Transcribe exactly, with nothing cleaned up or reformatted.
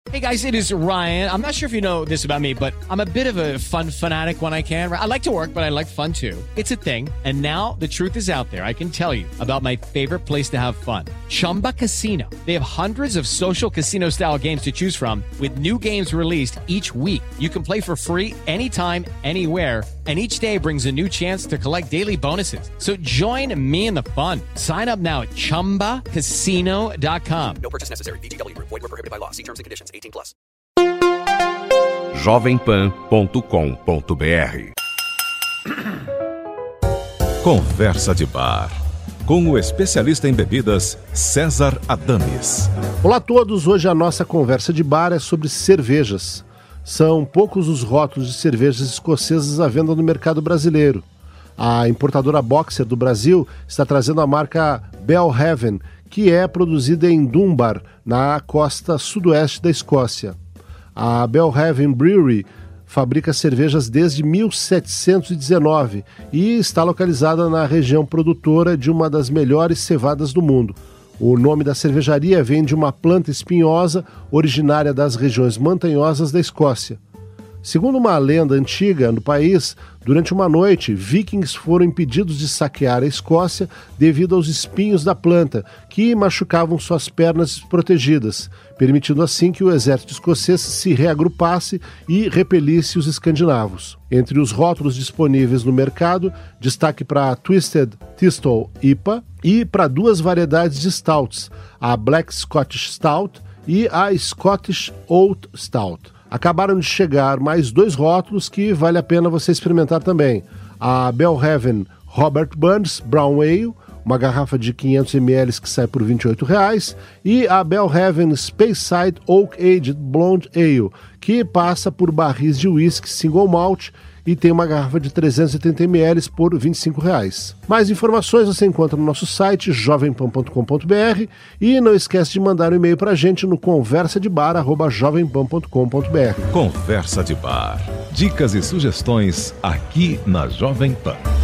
Hey guys, it is Ryan. I'm not sure if you know this about me, but I'm a bit of a fun fanatic when I can. I like to work, but I like fun too. It's a thing. And now the truth is out there. I can tell you about my favorite place to have fun. Chumba Casino. They have hundreds of social casino style games to choose from with new games released each week. You can play for free anytime, anywhere. And each day brings a new chance to collect daily bonuses. So join me in the fun. Sign up now at chumba casino dot com. No purchase necessary. V G W. Void where prohibited by law. See terms and conditions. eighteen plus. jovem pan ponto com ponto b r Conversa de Bar, com o especialista em bebidas César Adames. Olá a todos, hoje a nossa conversa de bar é sobre cervejas. São poucos os rótulos de cervejas escocesas à venda no mercado brasileiro. A importadora Boxer do Brasil está trazendo a marca Belhaven, que é produzida em Dunbar, na costa sudoeste da Escócia. A Belhaven Brewery fabrica cervejas desde mil setecentos e dezenove e está localizada na região produtora de uma das melhores cevadas do mundo. O nome da cervejaria vem de uma planta espinhosa originária das regiões montanhosas da Escócia. Segundo uma lenda antiga no país, durante uma noite, vikings foram impedidos de saquear a Escócia devido aos espinhos da planta, que machucavam suas pernas desprotegidas, permitindo assim que o exército escocês se reagrupasse e repelisse os escandinavos. Entre os rótulos disponíveis no mercado, destaque para a Twisted Thistle I P A e para duas variedades de stouts, a Black Scottish Stout e a Scottish Oat Stout. Acabaram de chegar mais dois rótulos que vale a pena você experimentar também. A Belhaven Robert Burns Brown Ale, uma garrafa de quinhentos mililitros que sai por vinte e oito reais, e a Belhaven Speyside Oak Aged Blonde Ale, que passa por barris de whisky single malt e tem uma garrafa de trezentos e oitenta mililitros por vinte e cinco reais. Mais informações você encontra no nosso site jovem pan ponto com ponto b r e não esquece de mandar um e-mail para a gente no conversa de bar arroba jovem pan ponto com ponto b r. Conversa de Bar. Dicas e sugestões aqui na Jovem Pan.